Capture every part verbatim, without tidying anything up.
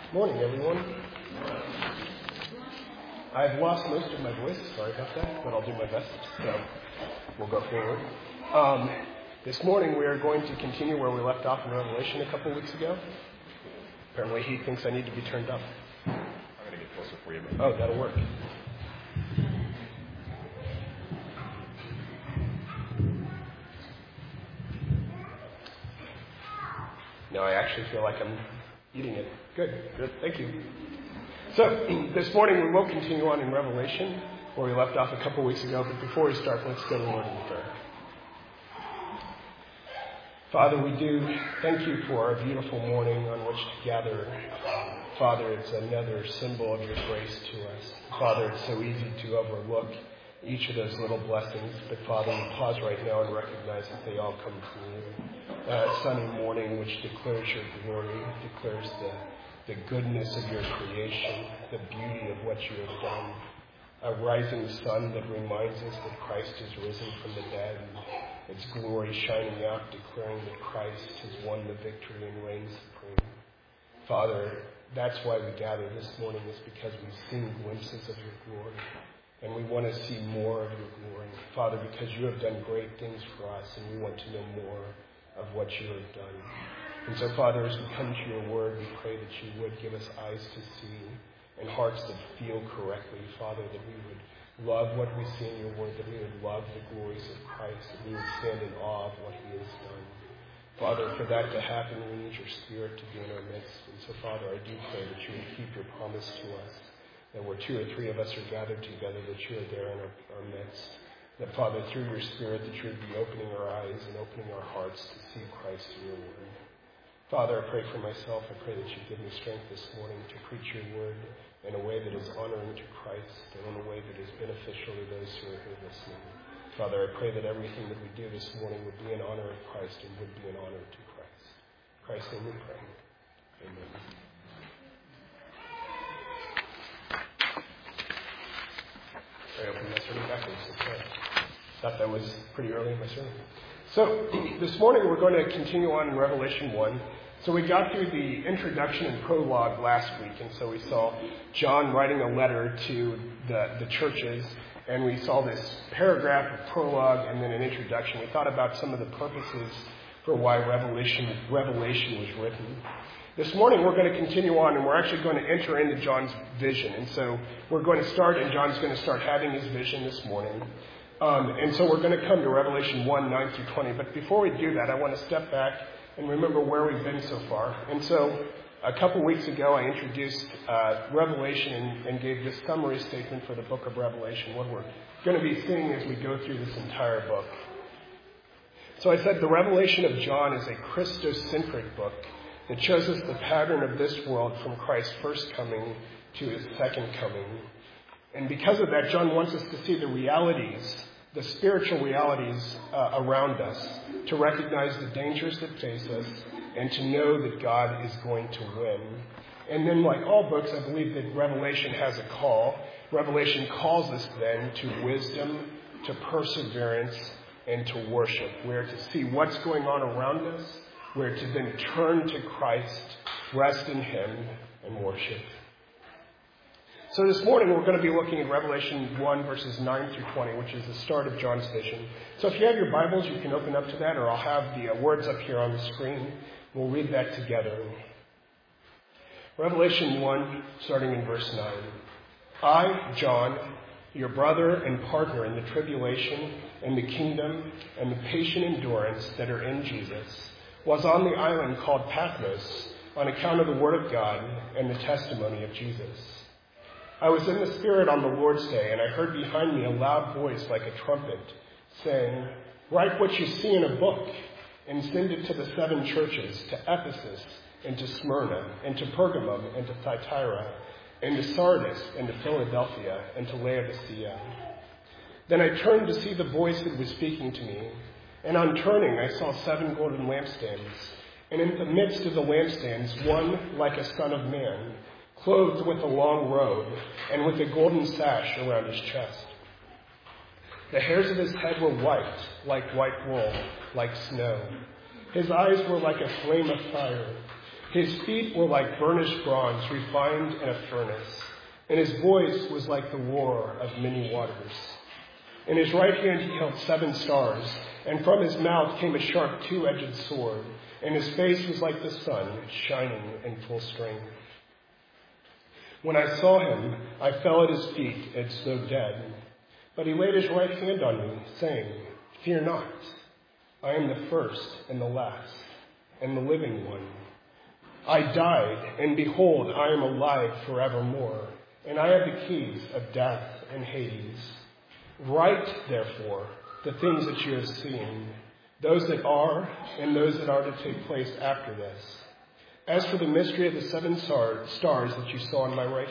Morning, everyone. I've lost most of my voice. Sorry about that, but I'll do my best. So we'll go forward. Um, this morning we are going to continue where we left off in Revelation a couple weeks ago. Apparently he thinks I need to be turned up. I'm going to get closer for you. Oh, that'll work. No, I actually feel like I'm eating it. Good, good, thank you. So, this morning we will continue on in Revelation, where we left off a couple weeks ago, but before we start, let's go to the Lord in prayer. Father, we do thank you for our beautiful morning on which to gather. Father, it's another symbol of your grace to us. Father, it's so easy to overlook each of those little blessings, but Father, we pause right now and recognize that they all come from you. A sunny morning which declares your glory, declares the, the goodness of your creation, the beauty of what you have done. A rising sun that reminds us that Christ is risen from the dead, and its glory shining out, declaring that Christ has won the victory and reigns supreme. Father, that's why we gather this morning, is because we've seen glimpses of your glory. And we want to see more of your glory. Father, because you have done great things for us, and we want to know more of what you have done. And so, Father, as we come to your word, we pray that you would give us eyes to see and hearts that feel correctly, Father, that we would love what we see in your word, that we would love the glories of Christ, that we would stand in awe of what he has done. Father, for that to happen, we need your Spirit to be in our midst. And so, Father, I do pray that you would keep your promise to us, that where two or three of us are gathered together, that you are there in our, our midst. That, Father, through your Spirit, that you would be opening our eyes and opening our hearts to see Christ in your word. Father, I pray for myself. I pray that you give me strength this morning to preach your word in a way that is honoring to Christ and in a way that is beneficial to those who are here listening. Father, I pray that everything that we do this morning would be in honor of Christ and would be in honor to Christ. In Christ's name we pray. Amen. I opened my sermon backwards. Okay. Thought that was pretty early in my sermon. So, this morning we're going to continue on in Revelation one. So we got through the introduction and prologue last week, and so we saw John writing a letter to the, the churches, and we saw this paragraph of prologue and then an introduction. We thought about some of the purposes for why Revelation, Revelation was written. This morning we're going to continue on, and we're actually going to enter into John's vision. And so we're going to start, and John's going to start having his vision this morning. Um, and so we're going to come to Revelation one, nine through twenty. But before we do that, I want to step back and remember where we've been so far. And so a couple weeks ago, I introduced uh, Revelation and, and gave this summary statement for the book of Revelation, what we're going to be seeing as we go through this entire book. So I said the Revelation of John is a Christocentric book that shows us the pattern of this world from Christ's first coming to his second coming. And because of that, John wants us to see the realities, the spiritual realities uh, around us, to recognize the dangers that face us, and to know that God is going to win. And then, like all books, I believe that Revelation has a call. Revelation calls us then to wisdom, to perseverance, and to worship. We're to see what's going on around us. We're to then turn to Christ, rest in him, and worship. So this morning we're going to be looking at Revelation one, verses nine through twenty, which is the start of John's vision. So if you have your Bibles, you can open up to that, or I'll have the uh, words up here on the screen. We'll read that together. Revelation one, starting in verse nine. I, John, your brother and partner in the tribulation and the kingdom and the patient endurance that are in Jesus, was on the island called Patmos on account of the word of God and the testimony of Jesus. I was in the Spirit on the Lord's day, and I heard behind me a loud voice like a trumpet, saying, "Write what you see in a book, and send it to the seven churches, to Ephesus, and to Smyrna, and to Pergamum, and to Thyatira, and to Sardis, and to Philadelphia, and to Laodicea." Then I turned to see the voice that was speaking to me, and on turning I saw seven golden lampstands, and in the midst of the lampstands one like a son of man, clothed with a long robe, and with a golden sash around his chest. The hairs of his head were white, like white wool, like snow. His eyes were like a flame of fire. His feet were like burnished bronze refined in a furnace, and his voice was like the roar of many waters. In his right hand he held seven stars, and from his mouth came a sharp two-edged sword, and his face was like the sun, shining in full strength. When I saw him, I fell at his feet as though dead. But he laid his right hand on me, saying, "Fear not. I am the first and the last, and the living one. I died, and behold, I am alive forevermore, and I have the keys of death and Hades. Write, therefore, the things that you have seen, those that are, and those that are to take place after this. As for the mystery of the seven stars that you saw in my right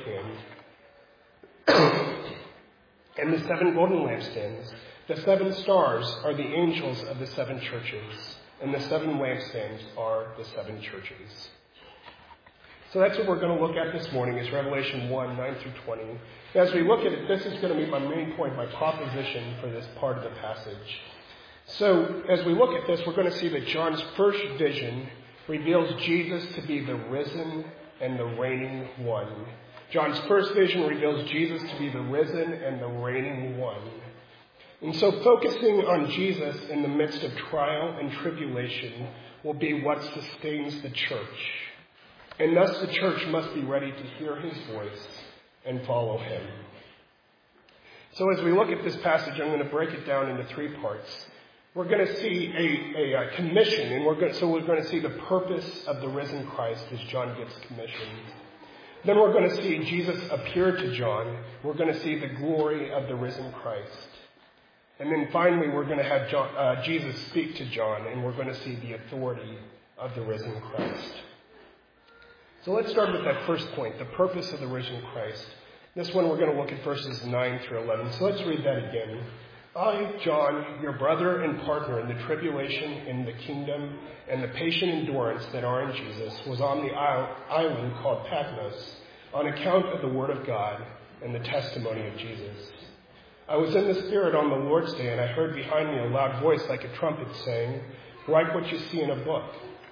hand, and the seven golden lampstands, the seven stars are the angels of the seven churches, and the seven lampstands are the seven churches." So that's what we're going to look at this morning, is Revelation one, nine through twenty. As we look at it, this is going to be my main point, my proposition for this part of the passage. So as we look at this, we're going to see that John's first vision reveals Jesus to be the risen and the reigning one. John's first vision reveals Jesus to be the risen and the reigning one. And so focusing on Jesus in the midst of trial and tribulation will be what sustains the church. And thus the church must be ready to hear his voice and follow him. So as we look at this passage, I'm going to break it down into three parts. We're going to see a, a, a commission, and we're going, so we're going to see the purpose of the risen Christ as John gets commissioned. Then we're going to see Jesus appear to John. We're going to see the glory of the risen Christ. And then finally, we're going to have John, uh, Jesus speak to John, and we're going to see the authority of the risen Christ. So let's start with that first point, the purpose of the risen Christ. This one we're going to look at verses nine through eleven. So let's read that again. I, John, your brother and partner in the tribulation, in the kingdom, and the patient endurance that are in Jesus, was on the island called Patmos on account of the word of God and the testimony of Jesus. I was in the Spirit on the Lord's day, and I heard behind me a loud voice like a trumpet saying, "Write what you see in a book,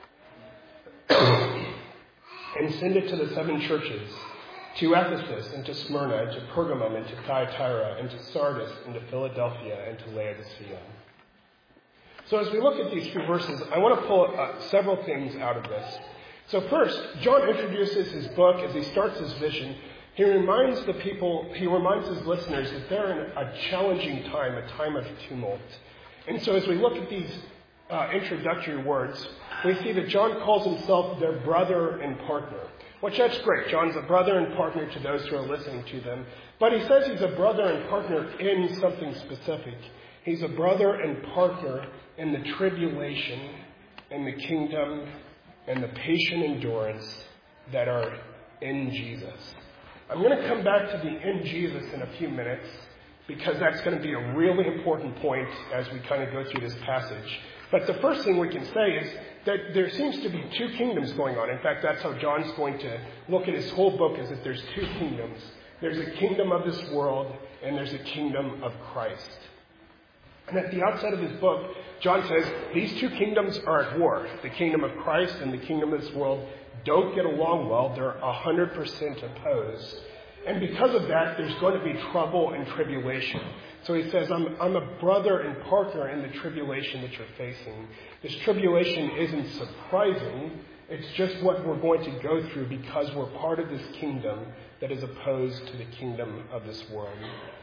and send it to the seven churches, to Ephesus, and to Smyrna, and to Pergamum, and to Thyatira, and to Sardis, and to Philadelphia, and to Laodicea." So as we look at these few verses, I want to pull uh, several things out of this. So first, John introduces his book as he starts his vision. He reminds the people, he reminds his listeners that they're in a challenging time, a time of tumult. And so as we look at these uh, introductory words, we see that John calls himself their brother and partner, which that's great. John's a brother and partner to those who are listening to them. But he says he's a brother and partner in something specific. He's a brother and partner in the tribulation and the kingdom and the patient endurance that are in Jesus. I'm going to come back to the in Jesus in a few minutes, because that's going to be a really important point as we kind of go through this passage. But the first thing we can say is that there seems to be two kingdoms going on. In fact, that's how John's going to look at his whole book, is that there's two kingdoms. There's a kingdom of this world, and there's a kingdom of Christ. And at the outset of his book, John says these two kingdoms are at war. The kingdom of Christ and the kingdom of this world don't get along well. They're one hundred percent opposed. And because of that, there's going to be trouble and tribulation. So he says, I'm, I'm a brother and partner in the tribulation that you're facing. This tribulation isn't surprising. It's just what we're going to go through because we're part of this kingdom that is opposed to the kingdom of this world.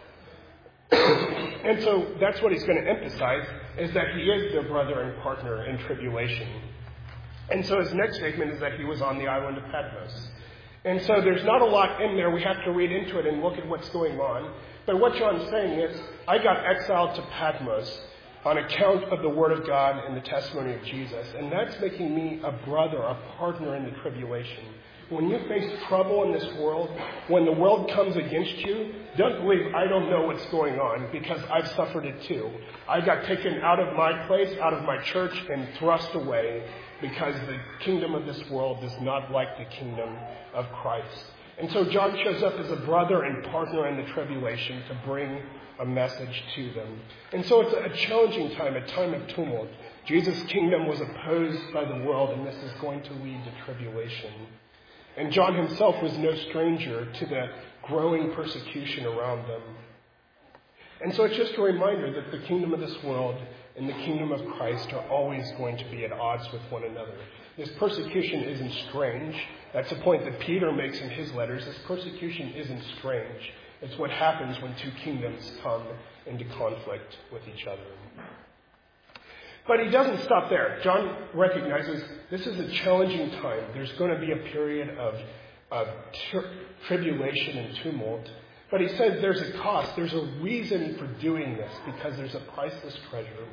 And so that's what he's going to emphasize, is that he is their brother and partner in tribulation. And so his next statement is that he was on the island of Patmos. And so there's not a lot in there. We have to read into it and look at what's going on. But what John's saying is, I got exiled to Patmos on account of the word of God and the testimony of Jesus. And that's making me a brother, a partner in the tribulation. When you face trouble in this world, when the world comes against you, don't believe I don't know what's going on, because I've suffered it too. I got taken out of my place, out of my church, and thrust away because the kingdom of this world is not like the kingdom of Christ. And so John shows up as a brother and partner in the tribulation to bring a message to them. And so it's a challenging time, a time of tumult. Jesus' kingdom was opposed by the world, and this is going to lead to tribulation. And John himself was no stranger to the growing persecution around them. And so it's just a reminder that the kingdom of this world and the kingdom of Christ are always going to be at odds with one another. This persecution isn't strange. That's a point that Peter makes in his letters. This persecution isn't strange. It's what happens when two kingdoms come into conflict with each other. But he doesn't stop there. John recognizes this is a challenging time. There's going to be a period of, of tri- tribulation and tumult. But he says there's a cost. There's a reason for doing this because there's a priceless treasure.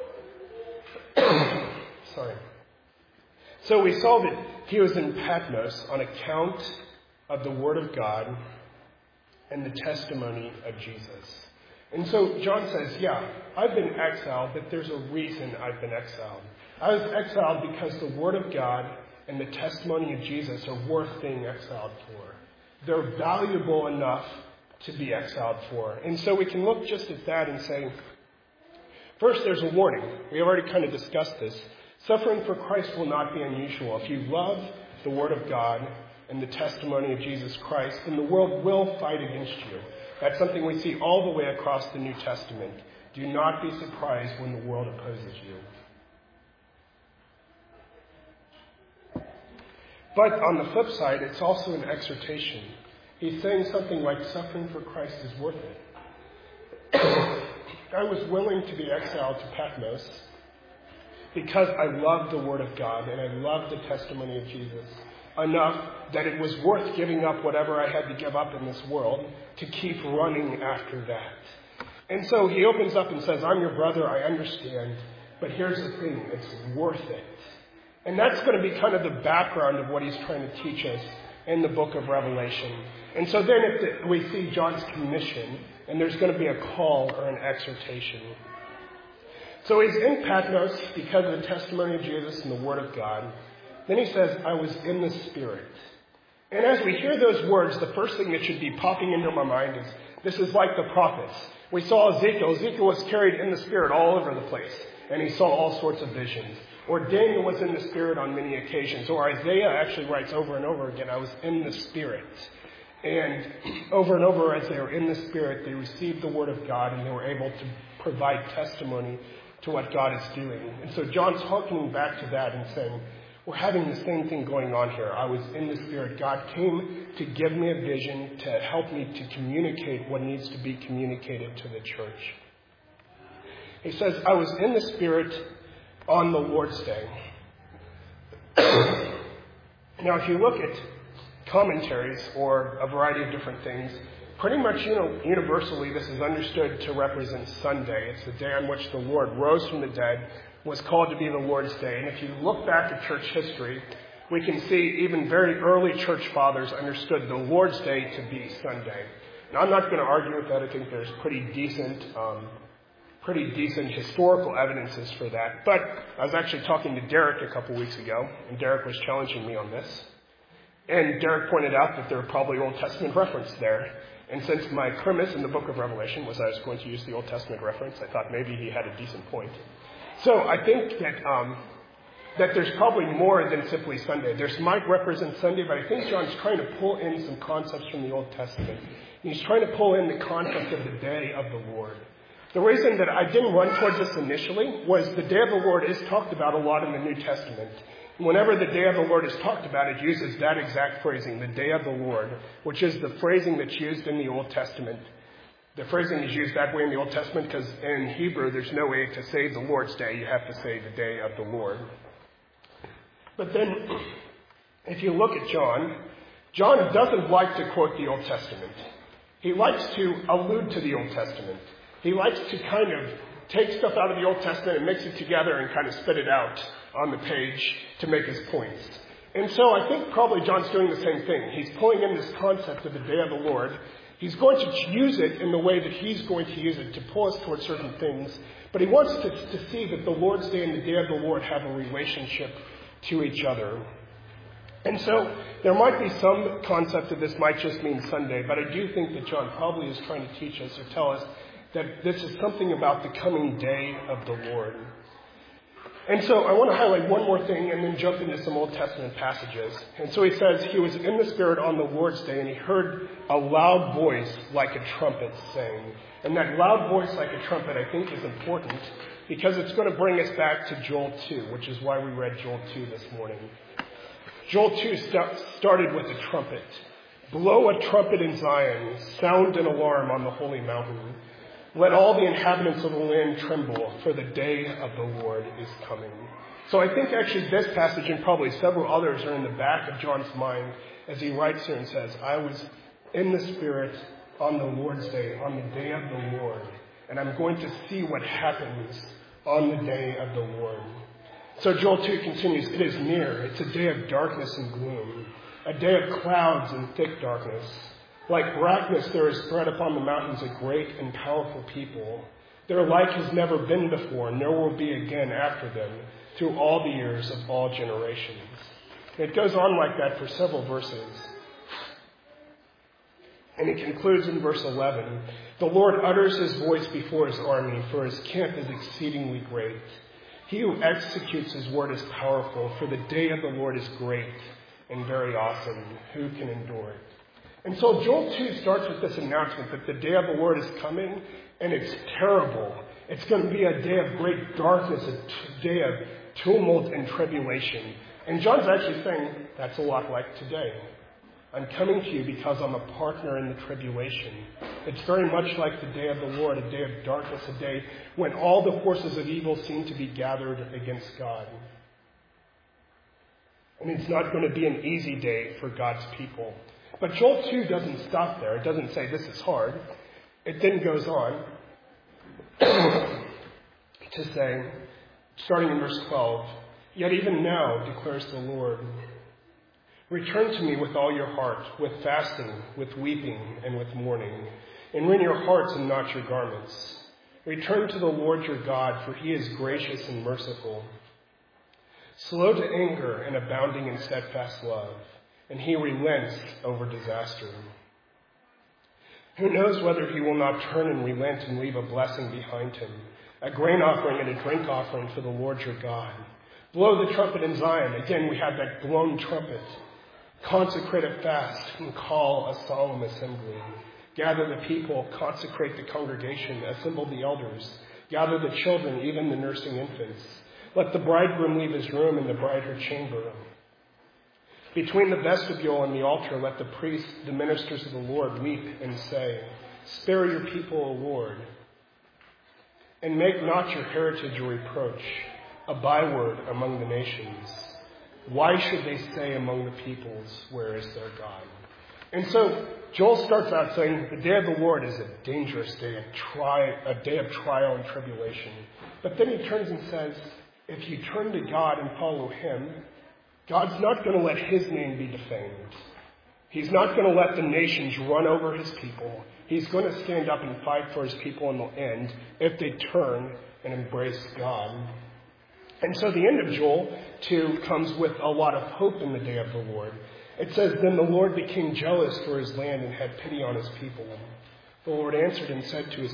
Sorry. So we saw that he was in Patmos on account of the Word of God and the testimony of Jesus. And so John says, yeah, I've been exiled, but there's a reason I've been exiled. I was exiled because the Word of God and the testimony of Jesus are worth being exiled for. They're valuable enough to be exiled for. And so we can look just at that and say, first, there's a warning. We already kind of discussed this. Suffering for Christ will not be unusual. If you love the Word of God and the testimony of Jesus Christ, then the world will fight against you. That's something we see all the way across the New Testament. Do not be surprised when the world opposes you. But on the flip side, it's also an exhortation. He's saying something like suffering for Christ is worth it. I was willing to be exiled to Patmos because I loved the Word of God and I loved the testimony of Jesus enough that it was worth giving up whatever I had to give up in this world to keep running after that. And so he opens up and says, I'm your brother, I understand, but here's the thing, it's worth it. And that's going to be kind of the background of what he's trying to teach us in the book of Revelation. And so then if the, we see John's commission, and there's going to be a call or an exhortation. So he's in Patmos because of the testimony of Jesus and the Word of God. Then he says, I was in the Spirit. And as we hear those words, the first thing that should be popping into my mind is, this is like the prophets. We saw Ezekiel. Ezekiel was carried in the Spirit all over the place, and he saw all sorts of visions. Or Daniel was in the Spirit on many occasions. Or Isaiah actually writes over and over again, I was in the Spirit. And over and over as they were in the Spirit, they received the Word of God, and they were able to provide testimony to what God is doing. And so John's harkening back to that and saying, we're having the same thing going on here. I was in the Spirit. God came to give me a vision, to help me to communicate what needs to be communicated to the church. He says, I was in the Spirit on the Lord's Day. Now, if you look at commentaries or a variety of different things, pretty much you know, universally this is understood to represent Sunday. It's the day on which the Lord rose from the dead, was called to be the Lord's Day. And if you look back at church history, we can see even very early church fathers understood the Lord's Day to be Sunday. Now, I'm not going to argue with that. I think there's pretty decent, um, pretty decent historical evidences for that. But I was actually talking to Derek a couple weeks ago, and Derek was challenging me on this. And Derek pointed out that there are probably Old Testament reference there. And since my premise in the book of Revelation was I was going to use the Old Testament reference, I thought maybe he had a decent point. So I think that um, that there's probably more than simply Sunday. There's might represent Sunday, but I think John's trying to pull in some concepts from the Old Testament. He's trying to pull in the concept of the day of the Lord. The reason that I didn't run towards this initially was the day of the Lord is talked about a lot in the New Testament. Whenever the day of the Lord is talked about, it uses that exact phrasing, the day of the Lord, which is the phrasing that's used in the Old Testament. The phrasing is used that way in the Old Testament because in Hebrew there's no way to say the Lord's Day. You have to say the day of the Lord. But then, if you look at John, John doesn't like to quote the Old Testament. He likes to allude to the Old Testament. He likes to kind of take stuff out of the Old Testament and mix it together and kind of spit it out on the page to make his points. And so I think probably John's doing the same thing. He's pulling in this concept of the day of the Lord. He's going to use it in the way that he's going to use it to pull us towards certain things. But he wants to, to see that the Lord's Day and the day of the Lord have a relationship to each other. And so there might be some concept of this might just mean Sunday, but I do think that John probably is trying to teach us or tell us that this is something about the coming day of the Lord. And so I want to highlight one more thing and then jump into some Old Testament passages. And so he says he was in the Spirit on the Lord's day, and he heard a loud voice like a trumpet saying. And that loud voice like a trumpet, I think, is important because it's going to bring us back to Joel two, which is why we read Joel two this morning. Joel two st- started with a trumpet. Blow a trumpet in Zion, sound an alarm on the holy mountain. Let all the inhabitants of the land tremble, for the day of the Lord is coming. So I think actually this passage and probably several others are in the back of John's mind as he writes here and says, I was in the Spirit on the Lord's day, on the day of the Lord, and I'm going to see what happens on the day of the Lord. So Joel two continues, it is near. It's a day of darkness and gloom, a day of clouds and thick darkness. Like blackness, there is spread upon the mountains a great and powerful people. Their like has never been before, nor will be again after them, through all the years of all generations. It goes on like that for several verses. And it concludes in verse eleven. The Lord utters his voice before his army, for his camp is exceedingly great. He who executes his word is powerful, for the day of the Lord is great and very awesome. Who can endure it? And so Joel two starts with this announcement that the day of the Lord is coming, and it's terrible. It's going to be a day of great darkness, a t- day of tumult and tribulation. And John's actually saying that's a lot like today. I'm coming to you because I'm a partner in the tribulation. It's very much like the day of the Lord, a day of darkness, a day when all the forces of evil seem to be gathered against God. And it's not going to be an easy day for God's people. But Joel two doesn't stop there. It doesn't say this is hard. It then goes on to say, starting in verse twelve, yet even now, declares the Lord, return to me with all your heart, with fasting, with weeping, and with mourning, and rend your hearts and not your garments. Return to the Lord your God, for he is gracious and merciful, slow to anger and abounding in steadfast love, and he relents over disaster. Who knows whether he will not turn and relent and leave a blessing behind him, a grain offering and a drink offering for the Lord your God. Blow the trumpet in Zion. Again, we have that blown trumpet. Consecrate a fast and call a solemn assembly. Gather the people, consecrate the congregation, assemble the elders, gather the children, even the nursing infants. Let the bridegroom leave his room and the bride her chamber. Between the vestibule and the altar, let the priests, the ministers of the Lord, weep and say, spare your people, O Lord, and make not your heritage a reproach, a byword among the nations. Why should they say among the peoples, where is their God? And so Joel starts out saying the day of the Lord is a dangerous day, a, tri- a day of trial and tribulation. But then he turns and says, if you turn to God and follow him, God's not going to let his name be defamed. He's not going to let the nations run over his people. He's going to stand up and fight for his people in the end if they turn and embrace God. And so the end of Joel two comes with a lot of hope in the day of the Lord. It says, then the Lord became jealous for his land and had pity on his people. The Lord answered and said to his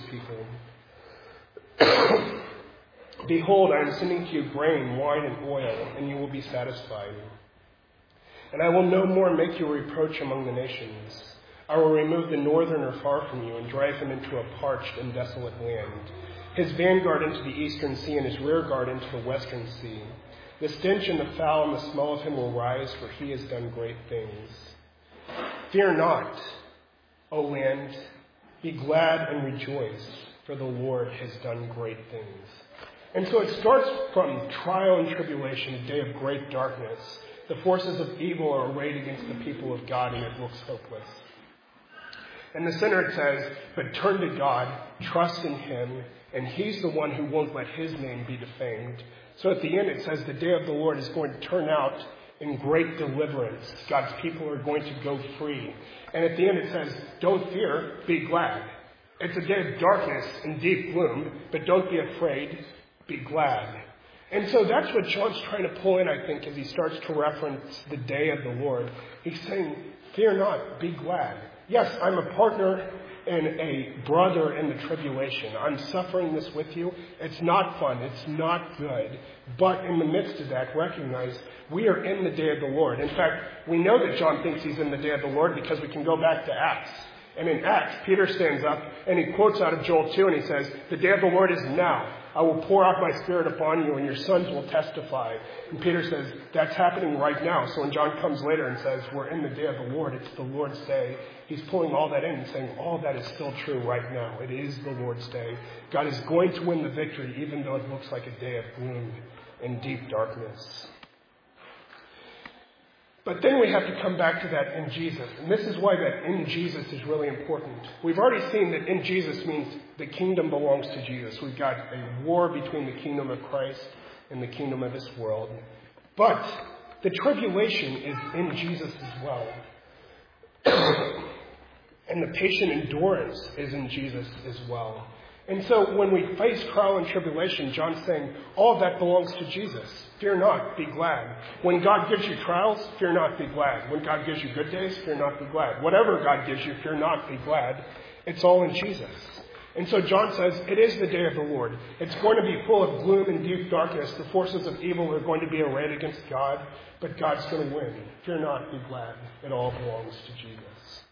people, behold, I am sending to you grain, wine, and oil, and you will be satisfied. And I will no more make you a reproach among the nations. I will remove the northerner far from you and drive him into a parched and desolate land, his vanguard into the eastern sea and his rear guard into the western sea. The stench and the foul and the smell of him will rise, for he has done great things. Fear not, O land, be glad and rejoice, for the Lord has done great things. And so it starts from trial and tribulation, a day of great darkness. The forces of evil are arrayed against the people of God, and it looks hopeless. In the center it says, but turn to God, trust in him, and he's the one who won't let his name be defamed. So at the end it says the day of the Lord is going to turn out in great deliverance. God's people are going to go free. And at the end it says, don't fear, be glad. It's a day of darkness and deep gloom, but don't be afraid, be glad. And so that's what John's trying to pull in, I think, as he starts to reference the day of the Lord. He's saying, fear not, be glad. Yes, I'm a partner and a brother in the tribulation. I'm suffering this with you. It's not fun. It's not good. But in the midst of that, recognize we are in the day of the Lord. In fact, we know that John thinks he's in the day of the Lord because we can go back to Acts. And in Acts, Peter stands up and he quotes out of Joel two and he says, the day of the Lord is now. I will pour out my spirit upon you and your sons will testify. And Peter says, that's happening right now. So when John comes later and says, we're in the day of the Lord, it's the Lord's day. He's pulling all that in and saying, all that is still true right now. It is the Lord's day. God is going to win the victory, even though it looks like a day of gloom and deep darkness. But then we have to come back to that in Jesus. And this is why that in Jesus is really important. We've already seen that in Jesus means the kingdom belongs to Jesus. We've got a war between the kingdom of Christ and the kingdom of this world. But the tribulation is in Jesus as well. And the patient endurance is in Jesus as well. And so when we face trial and tribulation, John's saying, all that belongs to Jesus. Fear not, be glad. When God gives you trials, fear not, be glad. When God gives you good days, fear not, be glad. Whatever God gives you, fear not, be glad. It's all in Jesus. And so John says, it is the day of the Lord. It's going to be full of gloom and deep darkness. The forces of evil are going to be arrayed against God, but God's going to win. Fear not, be glad. It all belongs to Jesus.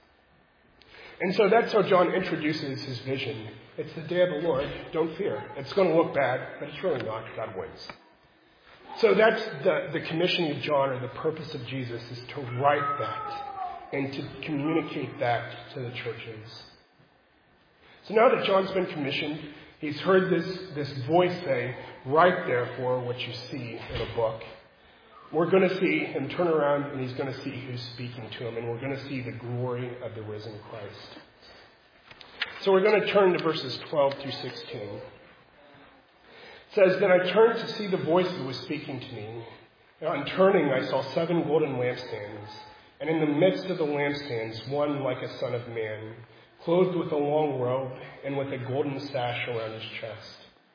And so that's how John introduces his vision. It's the day of the Lord. Don't fear. It's going to look bad, but it's really not. God wins. So that's the, the commissioning of John, or the purpose of Jesus, is to write that and to communicate that to the churches. So now that John's been commissioned, he's heard this, this voice say, write therefore what you see in a book. We're going to see him turn around and he's going to see who's speaking to him, and we're going to see the glory of the risen Christ. So we're going to turn to verses twelve through sixteen. It says, then I turned to see the voice that was speaking to me. And on turning, I saw seven golden lampstands. And in the midst of the lampstands, one like a son of man, clothed with a long robe and with a golden sash around his chest.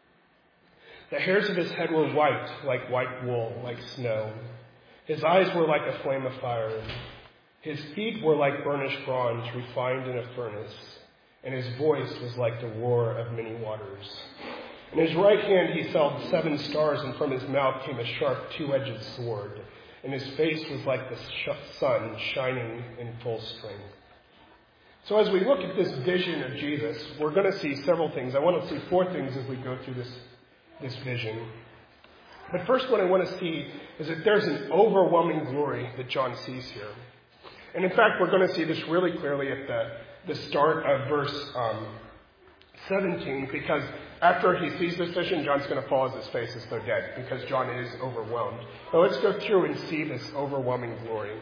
The hairs of his head were white, like white wool, like snow. His eyes were like a flame of fire. His feet were like burnished bronze, refined in a furnace. And his voice was like the roar of many waters. In his right hand he held seven stars, and from his mouth came a sharp two-edged sword. And his face was like the sun shining in full strength. So as we look at this vision of Jesus, we're going to see several things. I want to see four things as we go through this, this vision. But first, what I want to see is that there's an overwhelming glory that John sees here. And in fact, we're going to see this really clearly at the, the start of verse um, seventeen, because after he sees this vision, John's going to fall as his face as though dead, because John is overwhelmed. So let's go through and see this overwhelming glory.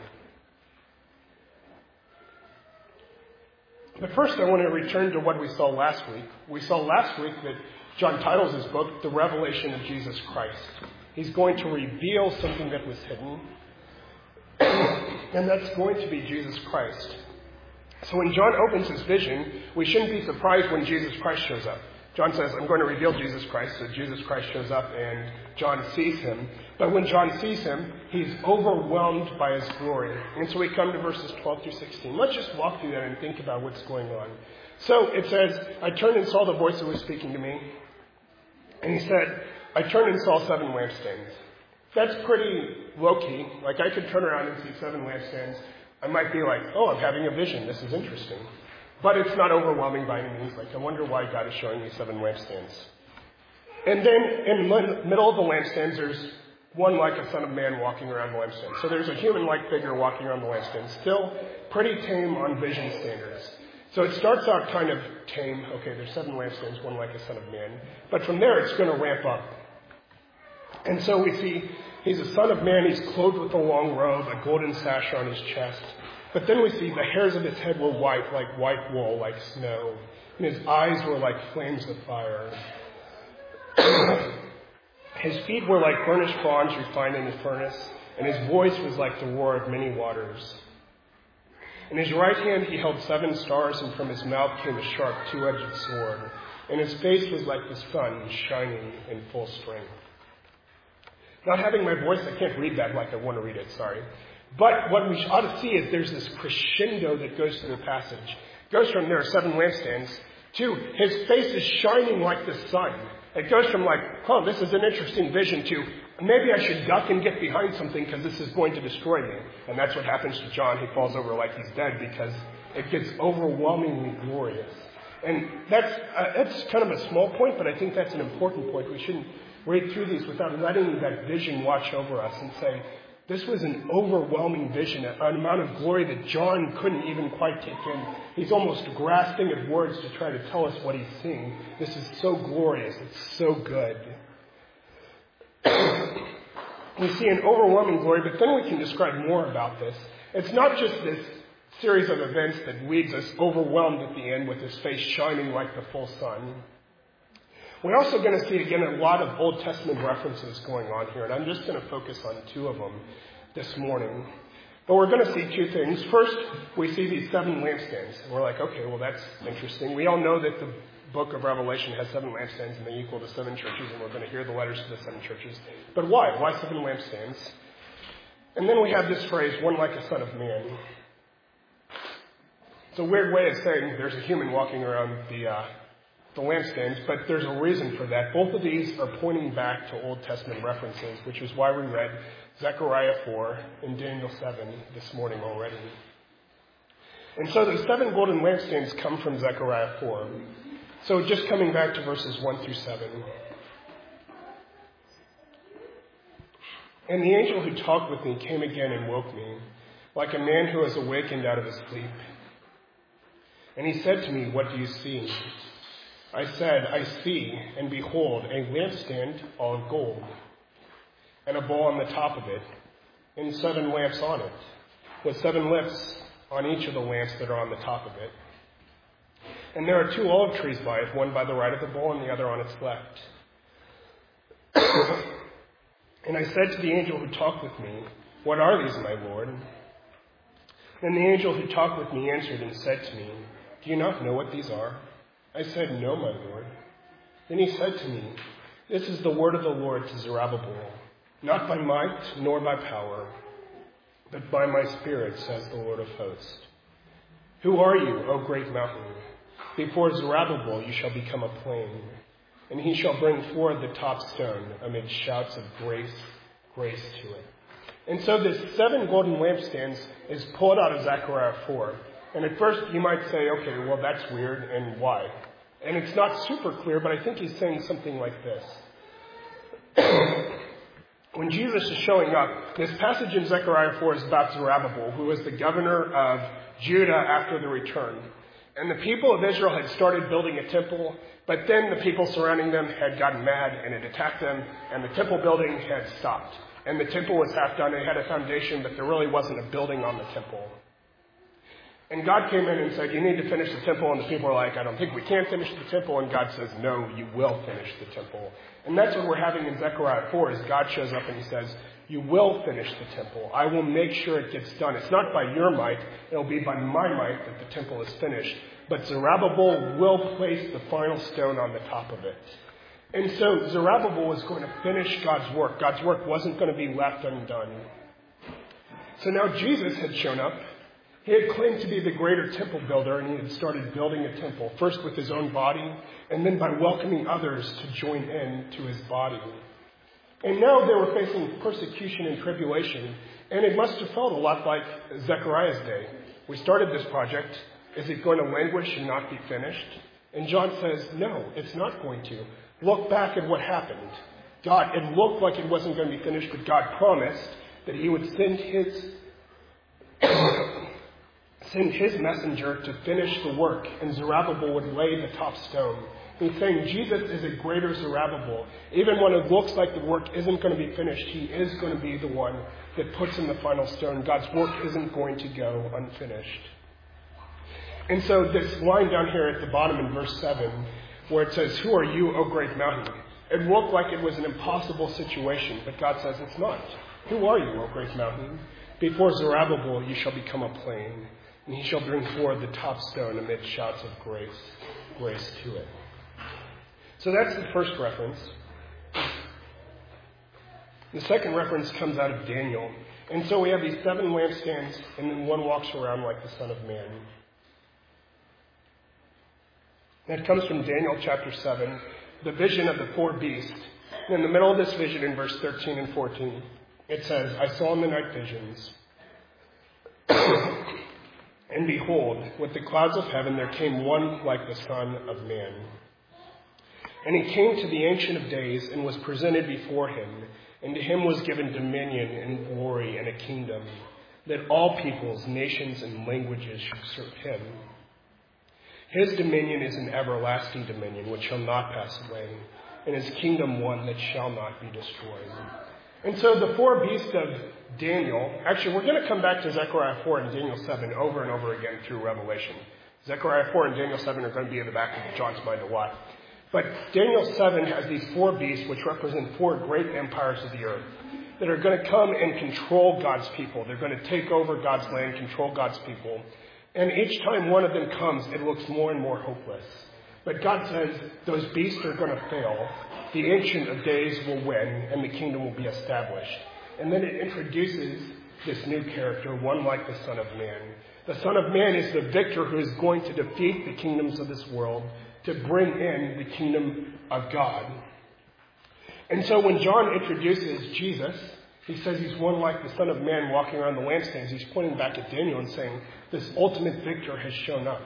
But first, I want to return to what we saw last week. We saw last week that John titles his book, The Revelation of Jesus Christ. He's going to reveal something that was hidden, and that's going to be Jesus Christ. So when John opens his vision, we shouldn't be surprised when Jesus Christ shows up. John says, I'm going to reveal Jesus Christ. So Jesus Christ shows up and John sees him. But when John sees him, he's overwhelmed by his glory. And so we come to verses twelve through sixteen. Let's just walk through that and think about what's going on. So it says, I turned and saw the voice that was speaking to me. And he said, I turned and saw seven lampstands. That's pretty low-key. Like, I could turn around and see seven lampstands. I might be like, oh, I'm having a vision. This is interesting. But it's not overwhelming by any means. Like, I wonder why God is showing me seven lampstands. And then in the middle of the lampstands, there's one like a son of man walking around the lampstand. So there's a human-like figure walking around the lampstand. Still pretty tame on vision standards. So it starts out kind of tame. Okay, there's seven lampstands, one like a son of man. But from there, it's going to ramp up. And so we see he's a son of man. He's clothed with a long robe, a golden sash on his chest. But then we see the hairs of his head were white, like white wool, like snow. And his eyes were like flames of fire. His feet were like burnished bronze refined in the furnace. And his voice was like the roar of many waters. In his right hand he held seven stars, and from his mouth came a sharp two-edged sword. And his face was like the sun shining in full strength. Not having my voice, I can't read that like I want to read it, sorry. But what we ought to see is there's this crescendo that goes through the passage. goes from there are seven lampstands to his face is shining like the sun. It goes from like, oh, this is an interesting vision to maybe I should duck and get behind something because this is going to destroy me. And that's what happens to John. He falls over like he's dead because it gets overwhelmingly glorious. And that's, uh, that's kind of a small point, but I think that's an important point. We shouldn't read through these without letting that vision watch over us and say, this was an overwhelming vision, an amount of glory that John couldn't even quite take in. He's almost grasping at words to try to tell us what he's seeing. This is so glorious. It's so good. We see an overwhelming glory, but then we can describe more about this. It's not just this series of events that leaves us overwhelmed at the end with his face shining like the full sun. We're also going to see, again, a lot of Old Testament references going on here, and I'm just going to focus on two of them this morning. But we're going to see two things. First, we see these seven lampstands, and we're like, okay, well, that's interesting. We all know that the book of Revelation has seven lampstands, and they equal to seven churches, and we're going to hear the letters to the seven churches. But why? Why seven lampstands? And then we have this phrase, one like a son of man. It's a weird way of saying there's a human walking around the uh, the lampstands, but there's a reason for that. Both of these are pointing back to Old Testament references, which is why we read Zechariah four and Daniel seven this morning already. And so the seven golden lampstands come from Zechariah four. So just coming back to verses one through seven. And the angel who talked with me came again and woke me, like a man who has awakened out of his sleep. And he said to me, what do you see? I said, I see, and behold, a lampstand all of gold, and a bowl on the top of it, and seven lamps on it, with seven lips on each of the lamps that are on the top of it. And there are two olive trees by it, one by the right of the bowl and the other on its left. And I said to the angel who talked with me, what are these, my Lord? And the angel who talked with me answered and said to me, do you not know what these are? I said, no, my Lord. Then he said to me, this is the word of the Lord to Zerubbabel, not by might nor by power, but by my Spirit, says the Lord of hosts. Who are you, O great mountain? Before Zerubbabel you shall become a plain, and he shall bring forward the top stone amid shouts of grace, grace to it. And so this seven golden lampstands is pulled out of Zechariah four. And at first you might say, okay, well, that's weird, and why? And it's not super clear, but I think he's saying something like this. When Jesus is showing up, this passage in Zechariah four is about Zerubbabel, who was the governor of Judah after the return. And the people of Israel had started building a temple, but then the people surrounding them had gotten mad and had attacked them, and the temple building had stopped. And the temple was half done. It had a foundation, but there really wasn't a building on the temple. And God came in and said, you need to finish the temple. And the people are like, I don't think we can finish the temple. And God says, no, you will finish the temple. And that's what we're having in Zechariah four, is God shows up and he says, you will finish the temple. I will make sure it gets done. It's not by your might. It'll be by my might that the temple is finished. But Zerubbabel will place the final stone on the top of it. And so Zerubbabel was going to finish God's work. God's work wasn't going to be left undone. So now Jesus had shown up. He had claimed to be the greater temple builder, and he had started building a temple, first with his own body, and then by welcoming others to join in to his body. And now they were facing persecution and tribulation, and it must have felt a lot like Zechariah's day. We started this project. Is it going to languish and not be finished? And John says, no, it's not going to. Look back at what happened. God, it looked like it wasn't going to be finished, but God promised that he would send his send his messenger to finish the work, and Zerubbabel would lay the top stone. He's saying Jesus is a greater Zerubbabel. Even when it looks like the work isn't going to be finished, he is going to be the one that puts in the final stone. God's work isn't going to go unfinished. And so this line down here at the bottom in verse seven, where it says, who are you, O great mountain? It looked like it was an impossible situation, but God says it's not. Who are you, O great mountain? Before Zerubbabel you shall become a plain, and he shall bring forward the top stone amid shouts of grace, grace to it. So that's the first reference. The second reference comes out of Daniel. And so we have these seven lampstands, and then one walks around like the Son of Man. That comes from Daniel chapter seven, the vision of the four beasts. And in the middle of this vision, in verse thirteen and fourteen, it says, I saw in the night visions, and behold, with the clouds of heaven there came one like the Son of Man. And he came to the Ancient of Days and was presented before him, and to him was given dominion and glory and a kingdom, that all peoples, nations, and languages should serve him. His dominion is an everlasting dominion which shall not pass away, and his kingdom one that shall not be destroyed. And so the four beasts of Daniel, actually we're going to come back to Zechariah four and Daniel seven over and over again through Revelation. Zechariah four and Daniel seven are going to be in the back of John's mind a lot. But Daniel seven has these four beasts which represent four great empires of the earth that are going to come and control God's people. They're going to take over God's land, control God's people. And each time one of them comes, it looks more and more hopeless. But God says those beasts are going to fail. The Ancient of Days will win, and the kingdom will be established. And then it introduces this new character, one like the Son of Man. The Son of Man is the victor who is going to defeat the kingdoms of this world to bring in the kingdom of God. And so when John introduces Jesus, he says he's one like the Son of Man walking around the lampstands. He's pointing back at Daniel and saying, this ultimate victor has shown up.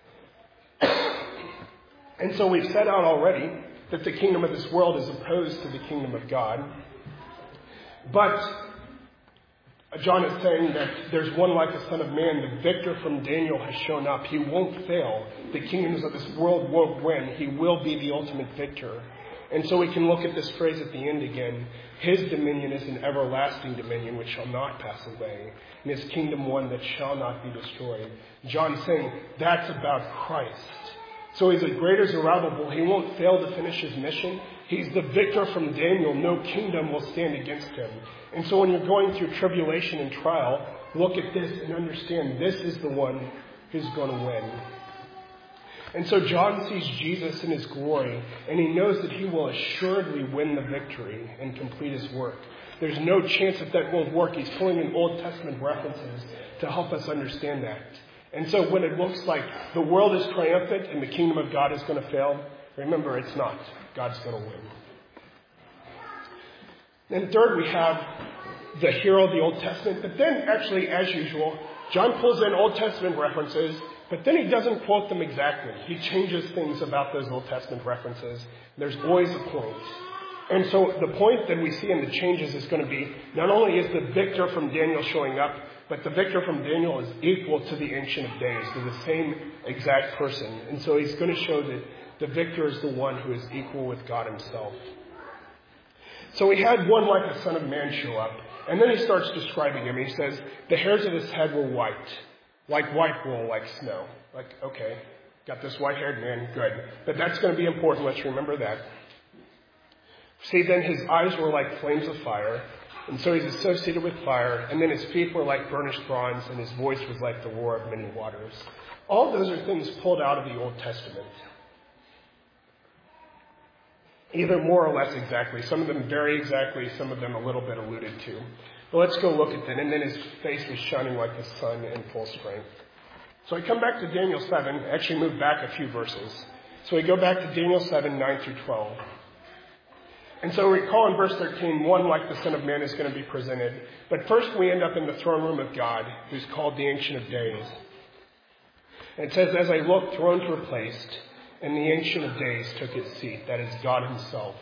And so we've set out already that the kingdom of this world is opposed to the kingdom of God. But John is saying that there's one like the Son of Man. The victor from Daniel has shown up. He won't fail. The kingdoms of this world won't win. He will be the ultimate victor. And so we can look at this phrase at the end again. His dominion is an everlasting dominion which shall not pass away, and his kingdom one that shall not be destroyed. John is saying that's about Christ. So he's as great as Zerubbabel. He won't fail to finish his mission. He's the victor from Daniel. No kingdom will stand against him. And so when you're going through tribulation and trial, look at this and understand this is the one who's going to win. And so John sees Jesus in his glory, and he knows that he will assuredly win the victory and complete his work. There's no chance that that won't work. He's pulling in Old Testament references to help us understand that. And so when it looks like the world is triumphant and the kingdom of God is going to fail, remember it's not. God's going to win. And third, we have the hero of the Old Testament. But then, actually, as usual, John pulls in Old Testament references, but then he doesn't quote them exactly. He changes things about those Old Testament references. There's always a point. And so the point that we see in the changes is going to be, not only is the victor from Daniel showing up, but the victor from Daniel is equal to the Ancient of Days. They're the same exact person. And so he's going to show that the victor is the one who is equal with God himself. So we had one like the Son of Man show up. And then he starts describing him. He says, the hairs of his head were white, like white wool, like snow. Like, okay, got this white-haired man, good. But that's going to be important. Let's remember that. See, then his eyes were like flames of fire. And so he's associated with fire. And then his feet were like burnished bronze, and his voice was like the roar of many waters. All those are things pulled out of the Old Testament. Either more or less exactly. Some of them very exactly, some of them a little bit alluded to. But let's go look at that. And then his face was shining like the sun in full strength. So I come back to Daniel seven, actually move back a few verses. So we go back to Daniel seven, nine through twelve. And so recall in verse thirteen, one like the Son of Man is going to be presented. But first we end up in the throne room of God, who's called the Ancient of Days. And it says, as I looked, thrones were placed, and the Ancient of Days took his seat. That is God himself.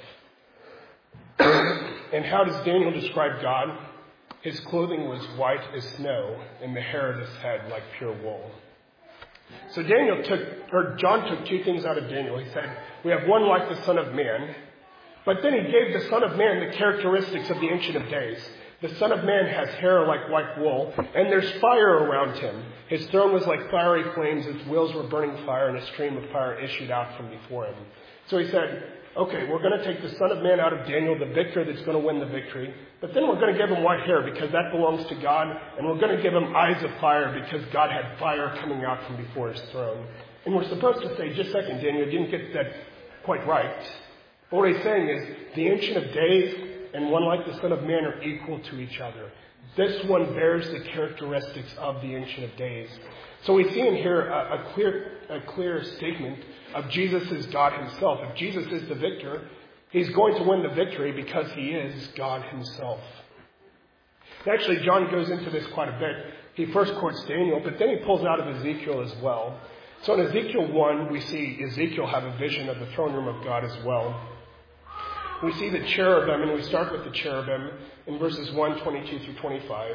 And how does Daniel describe God? His clothing was white as snow, and the hair of his head like pure wool. So Daniel took, or John took two things out of Daniel. He said, we have one like the Son of Man. But then he gave the Son of Man the characteristics of the Ancient of Days. The Son of Man has hair like white wool, and there's fire around him. His throne was like fiery flames, his wheels were burning fire, and a stream of fire issued out from before him. So he said, okay, we're going to take the Son of Man out of Daniel, the victor that's going to win the victory, but then we're going to give him white hair because that belongs to God, and we're going to give him eyes of fire because God had fire coming out from before his throne. And we're supposed to say, just a second, Daniel, you didn't get that quite right. But what he's saying is, the Ancient of Days and one like the Son of Man are equal to each other. this one bears the characteristics of the Ancient of Days. So we see in here a, a clear a clear statement of Jesus as God himself. If Jesus is the victor, he's going to win the victory because he is God himself. And actually, John goes into this quite a bit. He first quotes Daniel, but then he pulls out of Ezekiel as well. So in Ezekiel one, we see Ezekiel have a vision of the throne room of God as well. We see the cherubim, and we start with the cherubim in verses one, twenty-two through twenty-five.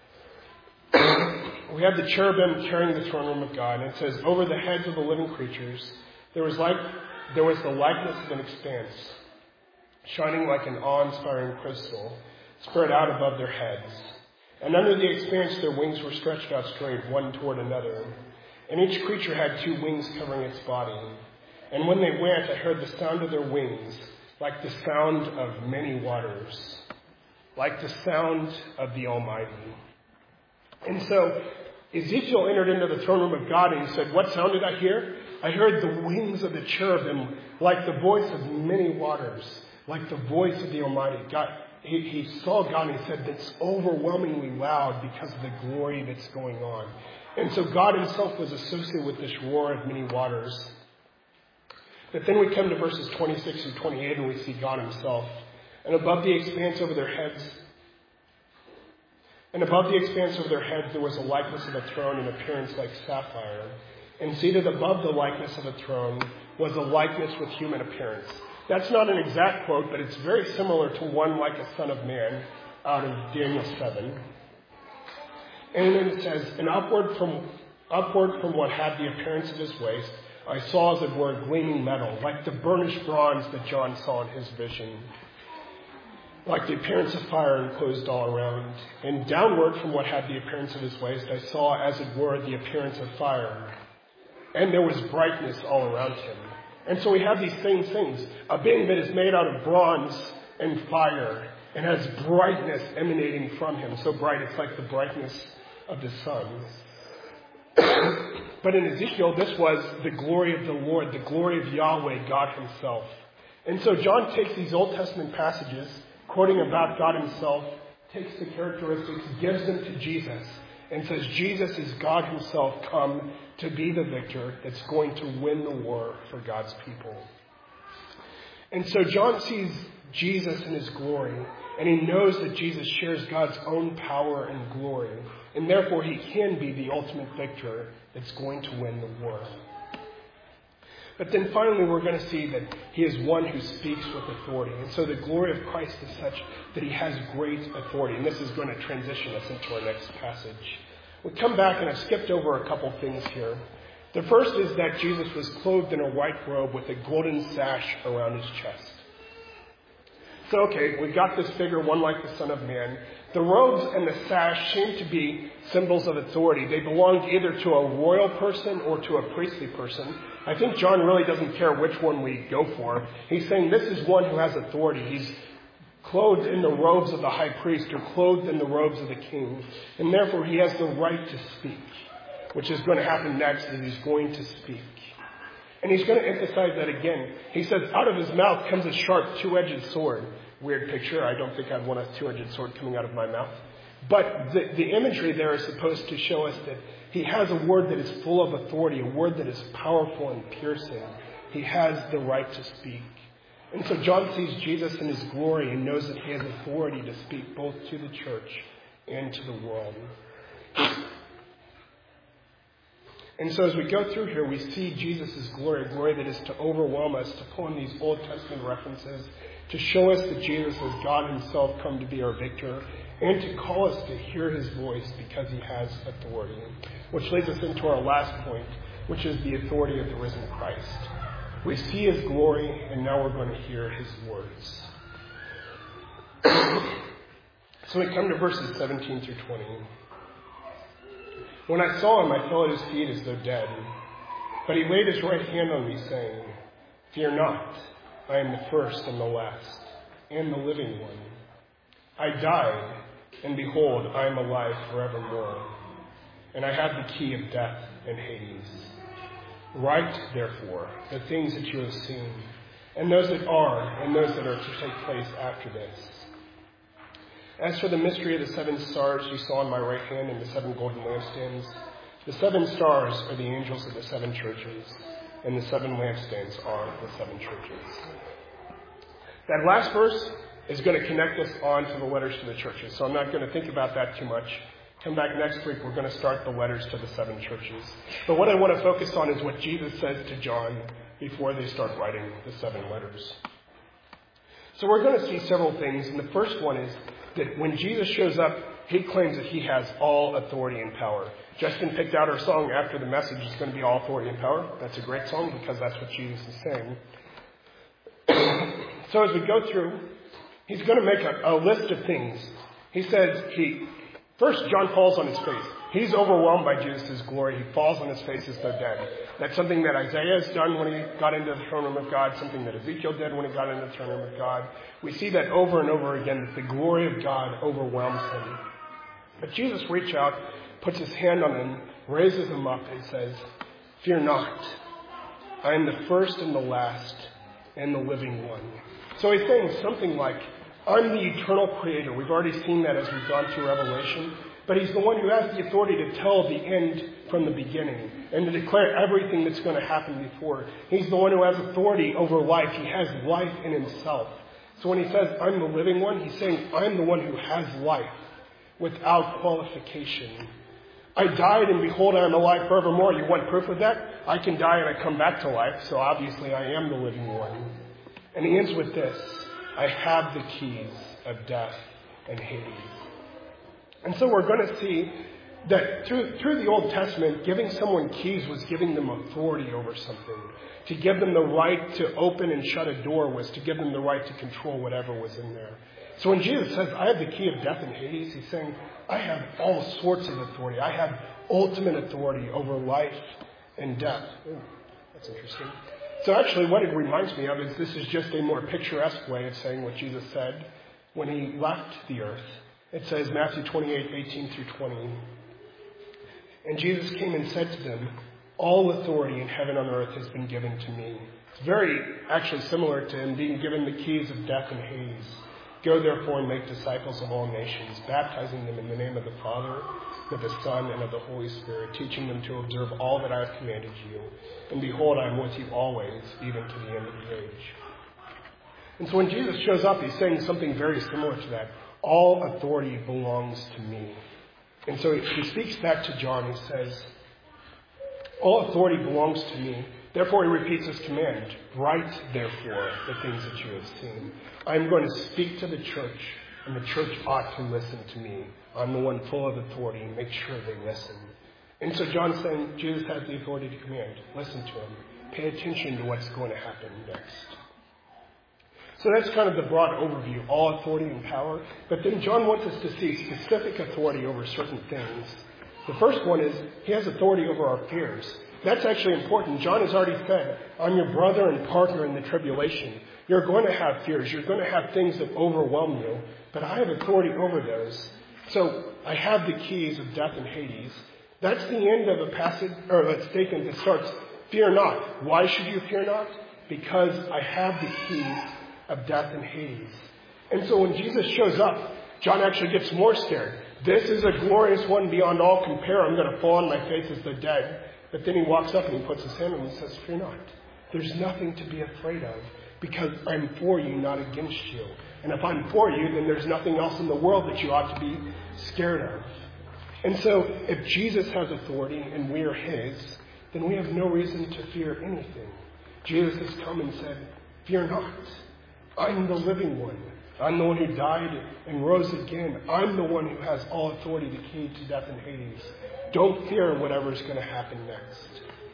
We have the cherubim carrying the throne room of God, and it says, over the heads of the living creatures, there was like there was the likeness of an expanse, shining like an awe-inspiring crystal, spread out above their heads. And under the expanse their wings were stretched out straight, one toward another. And each creature had two wings covering its body. And when they went, I heard the sound of their wings, like the sound of many waters, like the sound of the Almighty. And so Ezekiel entered into the throne room of God, and he said, what sound did I hear? I heard the wings of the cherubim, like the voice of many waters, like the voice of the Almighty. God, he, he saw God, and he said, that's overwhelmingly loud because of the glory that's going on. And so God himself was associated with this roar of many waters. But then we come to verses twenty-six and twenty-eight, and we see God himself. And above the expanse over their heads, and above the expanse over their heads, there was a likeness of a throne in appearance like sapphire. And seated above the likeness of a throne was a likeness with human appearance. That's not an exact quote, but it's very similar to one like a son of man out of Daniel seven. And then it says, and upward from upward from what had the appearance of his waist, I saw as it were gleaming metal, like the burnished bronze that John saw in his vision, like the appearance of fire enclosed all around. And downward from what had the appearance of his waist, I saw as it were the appearance of fire. And there was brightness all around him. And so we have these same things. A being that is made out of bronze and fire and has brightness emanating from him. So bright it's like the brightness of the sun. But in Ezekiel, this was the glory of the Lord, the glory of Yahweh, God himself. And so John takes these Old Testament passages, quoting about God himself, takes the characteristics, gives them to Jesus, and says Jesus is God himself come to be the victor that's going to win the war for God's people. And so John sees Jesus in his glory, and he knows that Jesus shares God's own power and glory, and therefore he can be the ultimate victor that's going to win the war. But then finally we're going to see that he is one who speaks with authority. And so the glory of Christ is such that he has great authority. And this is going to transition us into our next passage. We come back, and I've skipped over a couple things here. The first is that Jesus was clothed in a white robe with a golden sash around his chest. So, okay, we've got this figure, one like the Son of Man. The robes and the sash seem to be symbols of authority. They belonged either to a royal person or to a priestly person. I think John really doesn't care which one we go for. He's saying this is one who has authority. He's clothed in the robes of the high priest, or clothed in the robes of the king. And therefore he has the right to speak, which is going to happen next, is he's going to speak. And he's going to emphasize that again. He says, out of his mouth comes a sharp two-edged sword. Weird picture. I don't think I'd want a two-edged sword coming out of my mouth. But the, the imagery there is supposed to show us that he has a word that is full of authority, a word that is powerful and piercing. He has the right to speak. And so John sees Jesus in his glory and knows that he has authority to speak both to the church and to the world. And so as we go through here, we see Jesus' glory, a glory that is to overwhelm us, to pull in these Old Testament references, to show us that Jesus is God himself come to be our victor, and to call us to hear his voice because he has authority. Which leads us into our last point, which is the authority of the risen Christ. We see his glory, and now we're going to hear his words. So we come to verses seventeen through twenty. When I saw him, I fell at his feet as though dead. But he laid his right hand on me, saying, Fear not, I am the first and the last, and the living one. I died, and behold, I am alive forevermore. And I have the key of death and Hades. Write, therefore, the things that you have seen, and those that are, and those that are to take place after this. As for the mystery of the seven stars you saw in my right hand and the seven golden lampstands, the seven stars are the angels of the seven churches, and the seven lampstands are the seven churches. That last verse is going to connect us on to the letters to the churches, so I'm not going to think about that too much. Come back next week, we're going to start the letters to the seven churches. But what I want to focus on is what Jesus says to John before they start writing the seven letters. So we're going to see several things, and the first one is that when Jesus shows up, he claims that he has all authority and power. Justin picked out our song after the message. It's going to be All Authority and Power. That's a great song because that's what Jesus is saying. So as we go through, he's going to make a, a list of things. He says, he first, John falls on his face. He's overwhelmed by Jesus' glory. He falls on his face as though dead. That's something that Isaiah has done when he got into the throne room of God, something that Ezekiel did when he got into the throne room of God. We see that over and over again, that the glory of God overwhelms him. But Jesus reaches out, puts his hand on him, raises him up, and says, "Fear not. I am the first and the last and the living one." So he's saying something like, I'm the eternal creator. We've already seen that as we've gone through Revelation. But he's the one who has the authority to tell the end from the beginning and to declare everything that's going to happen before. He's the one who has authority over life. He has life in himself. So when he says, I'm the living one, he's saying, I'm the one who has life without qualification. I died and behold, I am alive forevermore. You want proof of that? I can die and I come back to life. So obviously I am the living one. And he ends with this. I have the keys of death and Hades. And so we're going to see that through, through the Old Testament, giving someone keys was giving them authority over something. To give them the right to open and shut a door was to give them the right to control whatever was in there. So when Jesus says, I have the key of death and Hades, he's saying, I have all sorts of authority. I have ultimate authority over life and death. Ooh, that's interesting. So actually what it reminds me of is this is just a more picturesque way of saying what Jesus said when he left the earth. It says Matthew twenty-eight, eighteen through twenty. And Jesus came and said to them, all authority in heaven and on earth has been given to me. It's very actually similar to him being given the keys of death and Hades. Go therefore and make disciples of all nations, baptizing them in the name of the Father, of the Son, and of the Holy Spirit, teaching them to observe all that I have commanded you. And behold, I am with you always, even to the end of the age. And so when Jesus shows up, he's saying something very similar to that. All authority belongs to me. And so he speaks back to John. He says, all authority belongs to me. Therefore, he repeats his command. Write, therefore, the things that you have seen. I'm going to speak to the church, and the church ought to listen to me. I'm the one full of authority. Make sure they listen. And so John's saying Jesus has the authority to command. Listen to him. Pay attention to what's going to happen next. So that's kind of the broad overview, all authority and power. But then John wants us to see specific authority over certain things. The first one is he has authority over our fears. That's actually important. John has already said, I'm your brother and partner in the tribulation. You're going to have fears. You're going to have things that overwhelm you. But I have authority over those. So I have the keys of death and Hades. That's the end of a passage, or a statement that starts, fear not. Why should you fear not? Because I have the keys of death and Hades. And so when Jesus shows up, John actually gets more scared. This is a glorious one beyond all compare. I'm going to fall on my face as the dead. But then he walks up and he puts his hand on and he says, fear not. There's nothing to be afraid of because I'm for you, not against you. And if I'm for you, then there's nothing else in the world that you ought to be scared of. And so if Jesus has authority and we are his, then we have no reason to fear anything. Jesus has come and said, fear not. I'm the living one. I'm the one who died and rose again. I'm the one who has all authority, the key to death and Hades. Don't fear whatever is going to happen next.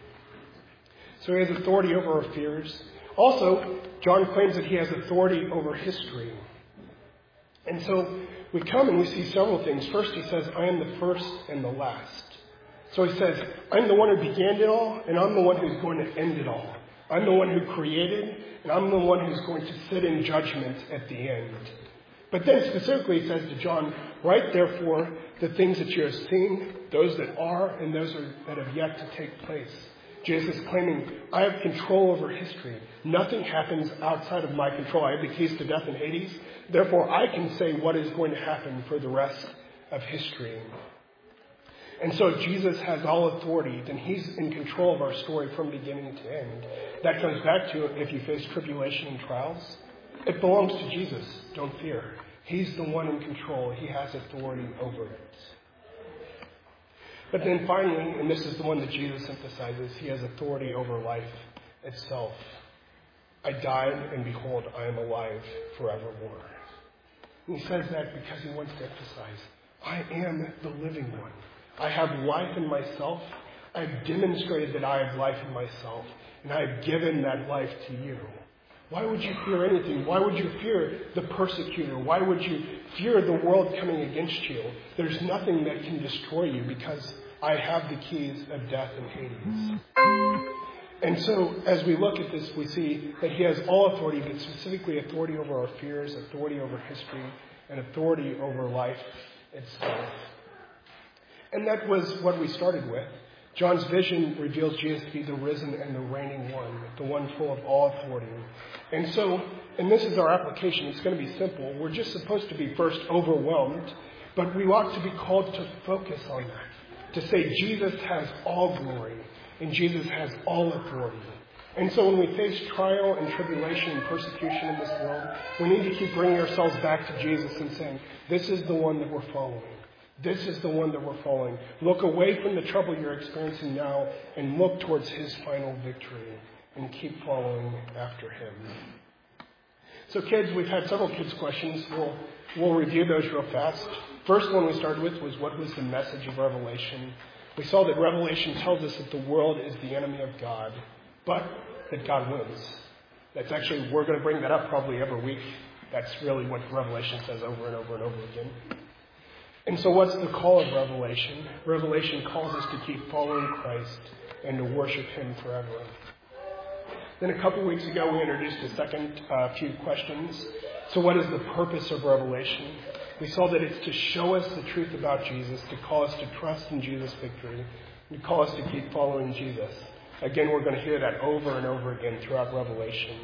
So he has authority over our fears. Also, John claims that he has authority over history. And so we come and we see several things. First, he says, I am the first and the last. So he says, I'm the one who began it all, and I'm the one who's going to end it all. I'm the one who created, and I'm the one who's going to sit in judgment at the end. But then specifically he says to John, write therefore the things that you have seen, those that are, and those are, that have yet to take place. Jesus is claiming, I have control over history. Nothing happens outside of my control. I have the keys to death and Hades. Therefore, I can say what is going to happen for the rest of history. And so Jesus has all authority, then he's in control of our story from beginning to end. That comes back to if you face tribulation and trials, it belongs to Jesus. Don't fear. He's the one in control. He has authority over it. But then finally, and this is the one that Jesus emphasizes, he has authority over life itself. I died, and behold, I am alive forevermore. And he says that because he wants to emphasize, I am the living one. I have life in myself. I have demonstrated that I have life in myself, and I have given that life to you. Why would you fear anything? Why would you fear the persecutor? Why would you fear the world coming against you? There's nothing that can destroy you because I have the keys of death and Hades. And so as we look at this, we see that he has all authority, but specifically authority over our fears, authority over history, and authority over life itself. And that was what we started with. John's vision reveals Jesus to be the risen and the reigning one, the one full of all authority. And so, and this is our application, it's going to be simple. We're just supposed to be first overwhelmed, but we ought to be called to focus on that. To say Jesus has all glory and Jesus has all authority. And so when we face trial and tribulation and persecution in this world, we need to keep bringing ourselves back to Jesus and saying, this is the one that we're following. This is the one that we're following. Look away from the trouble you're experiencing now and look towards his final victory and keep following after him. So kids, we've had several kids' questions. We'll, we'll review those real fast. First one we started with was, what was the message of Revelation? We saw that Revelation tells us that the world is the enemy of God, but that God wins. That's actually, we're going to bring that up probably every week. That's really what Revelation says over and over and over again. And so what's the call of Revelation? Revelation calls us to keep following Christ and to worship him forever. Then a couple weeks ago, we introduced a second uh, few questions. So what is the purpose of Revelation? We saw that it's to show us the truth about Jesus, to call us to trust in Jesus' victory, and to call us to keep following Jesus. Again, we're going to hear that over and over again throughout Revelation.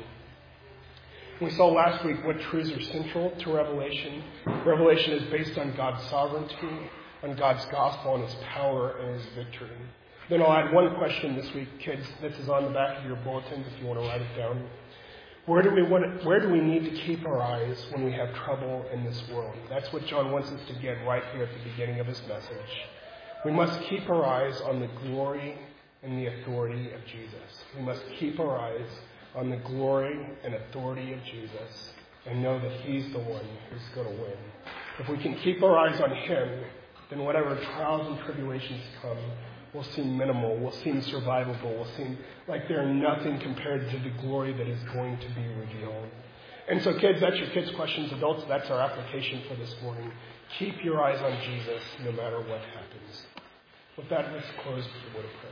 We saw last week what truths are central to Revelation. Revelation is based on God's sovereignty, on God's gospel, on his power and his victory. Then I'll add one question this week, kids. This is on the back of your bulletins if you want to write it down. Where do we want? Where do we need to keep our eyes when we have trouble in this world? That's what John wants us to get right here at the beginning of his message. We must keep our eyes on the glory and the authority of Jesus. We must keep our eyes on the glory and authority of Jesus and know that he's the one who's going to win. If we can keep our eyes on him, then whatever trials and tribulations come will seem minimal, will seem survivable, will seem like they're nothing compared to the glory that is going to be revealed. And so kids, that's your kids' questions. Adults, that's our application for this morning. Keep your eyes on Jesus no matter what happens. With that, let's close with a word of prayer.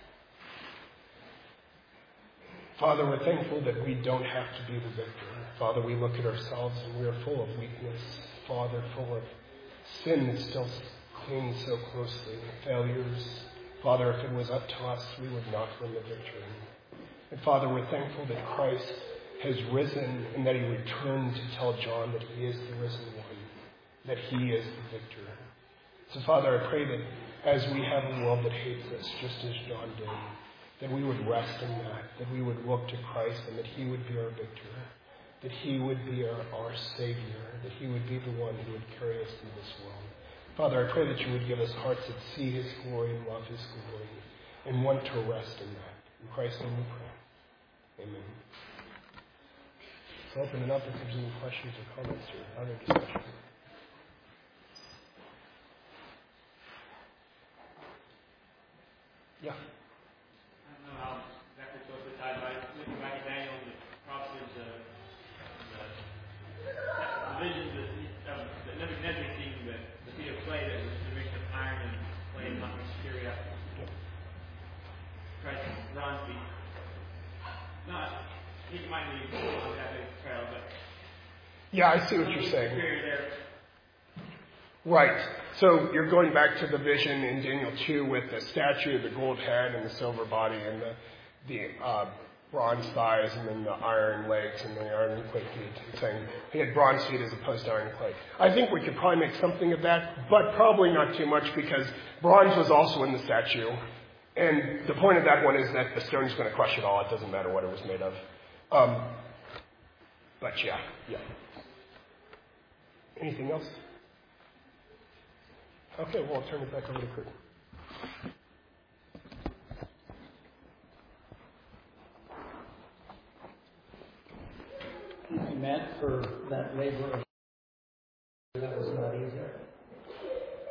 Father, we're thankful that we don't have to be the victor. Father, we look at ourselves and we are full of weakness. Father, full of sin that still clings so closely, failures. Father, if it was up to us, we would not win the victory. And Father, we're thankful that Christ has risen and that he returned to tell John that he is the risen one, that he is the victor. So Father, I pray that as we have a world that hates us, just as John did, that we would rest in that, that we would look to Christ and that he would be our victor, that he would be our, our Savior, that he would be the one who would carry us through this world. Father, I pray that you would give us hearts that see his glory and love his glory and want to rest in that. In Christ's name we pray. Amen. So open it up if there's any questions or comments or other discussion. Yeah. I don't know how exactly close to tie, but looking back at Daniel, the prophecies, the, the, the visions of the Nebuchadnezzar seeing the, the feet of clay that was made of iron and clay and not material. Christ's bronze feet. Not, he might be on that big trail, but yeah, I see what you're saying. Right. So you're going back to the vision in Daniel two with the statue, the gold head and the silver body and the, the uh, bronze thighs and then the iron legs and the iron clay feet. It's saying he had bronze feet as opposed to iron clay. I think we could probably make something of that, but probably not too much because bronze was also in the statue. And the point of that one is that the stone's going to crush it all. It doesn't matter what it was made of. Um, but yeah, yeah. Anything else? Okay, well, I'll turn it back over to Kurt. Thank you, Matt, for that labor. That was not easy.